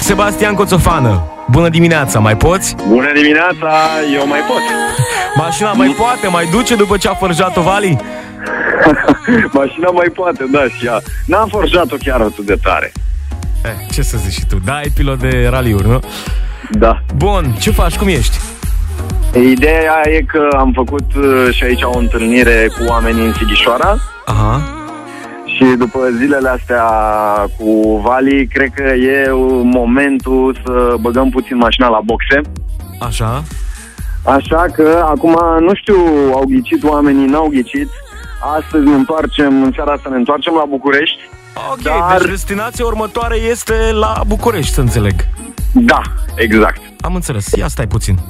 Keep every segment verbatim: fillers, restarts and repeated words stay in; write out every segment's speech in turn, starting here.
Sebastian Coțofană. Bună dimineața, mai poți? Bună dimineața, eu mai pot. Mașina mai poate, mai duce după ce a forjat-o Vali? Mașina mai poate, da, și ea. N-am forjat-o chiar atât de tare. Eh, ce să zici și tu, da, ai pilot de raliuri, nu? Da. Bun, ce faci, cum ești? Ideea e că am făcut și aici o întâlnire cu oamenii în Sighișoara. Aha. Și după zilele astea cu Vali, cred că e momentul să băgăm puțin mașina la boxe. Așa. Așa că acum, nu știu, au ghicit oamenii, n-au ghicit. Astăzi ne întoarcem, în seara asta ne întoarcem la București. Ok, dar... deci destinația următoare este la București, să înțeleg. Da, exact. Am înțeles, ia stai puțin.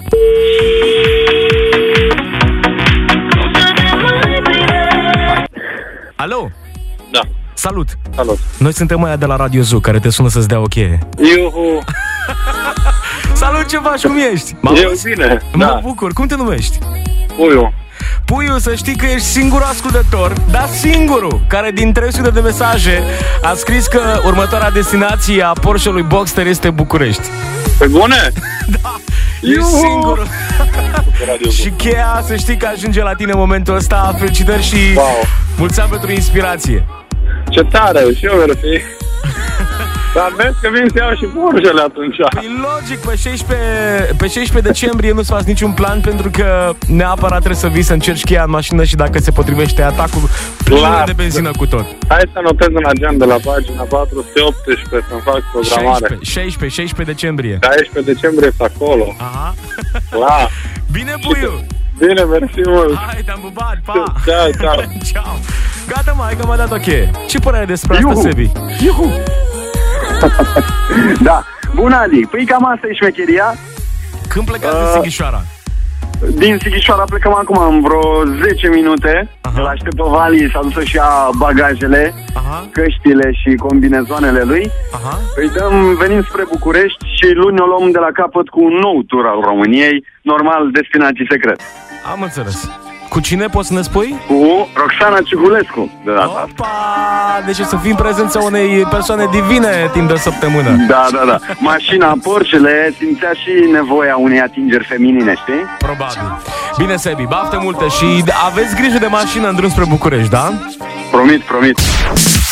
Alo? Da. Salut. Salut. Noi suntem aia de la Radio Zoo, care te sună să-ți dea o cheie. Iuhu. Salut, ce faci, cum ești? Eu bine, Mă da. bucur, cum te numești? Puiu. Puiu, să știi că ești singurul ascultător, dar singurul, care din trei sute de mesaje a scris că următoarea destinație a Porsche-ului Boxster este București. Pe bune? Da, ești singurul. Și cheia, să știi că ajunge la tine în momentul ăsta. Felicitări și wow. mulți ani pentru inspirație. Ce tare, și eu vreau fi. Dar vezi că vin să iau și Porsche-le atunci. Păi logic, pe șaisprezece, pe șaisprezece decembrie nu-ți faci niciun plan, pentru că neapărat trebuie să vii să încerci cheia în mașină și dacă se potrivește atacul plină de benzină cu tot. Hai să notez în agenda la pagina patru sute optsprezece să-mi fac programare. șaisprezece, șaisprezece decembrie. șaisprezece decembrie e acolo. Aha. La. Bine, Puiu! Bine, mersi mult. Hai, te-am pupat, pa! Ciao, ciao. Ciao. Gata, mai că m-a dat o cheie. Ce părere despre asta, Iuhu. Sebi? Iuhu. Da, bună, Adi. Păi cam asta e șmecheria. Când plecați Uh, de Sighișoara? Din Sighișoara plecăm acum în vreo zece minute. Aha. Îl aștept pe Vali, s-a dus să-și ia bagajele, Aha, căștile și combinezoanele lui. aha. Îi dăm, venim spre București și luni o luăm de la capăt cu un nou tur al României, normal destinații secret. Am înțeles. Cu cine poți să ne spui? Cu Roxana Cihulescu de data asta. Opa! Deci o să fii în prezența unei persoane divine timp de o săptămână. Da, da, da. Mașina, Porsche-le, simțea și nevoia unei atingeri feminine, știi? Probabil. Bine, Sebi, baftă multă și aveți grijă de mașină în drum spre București, da? Promit, promit.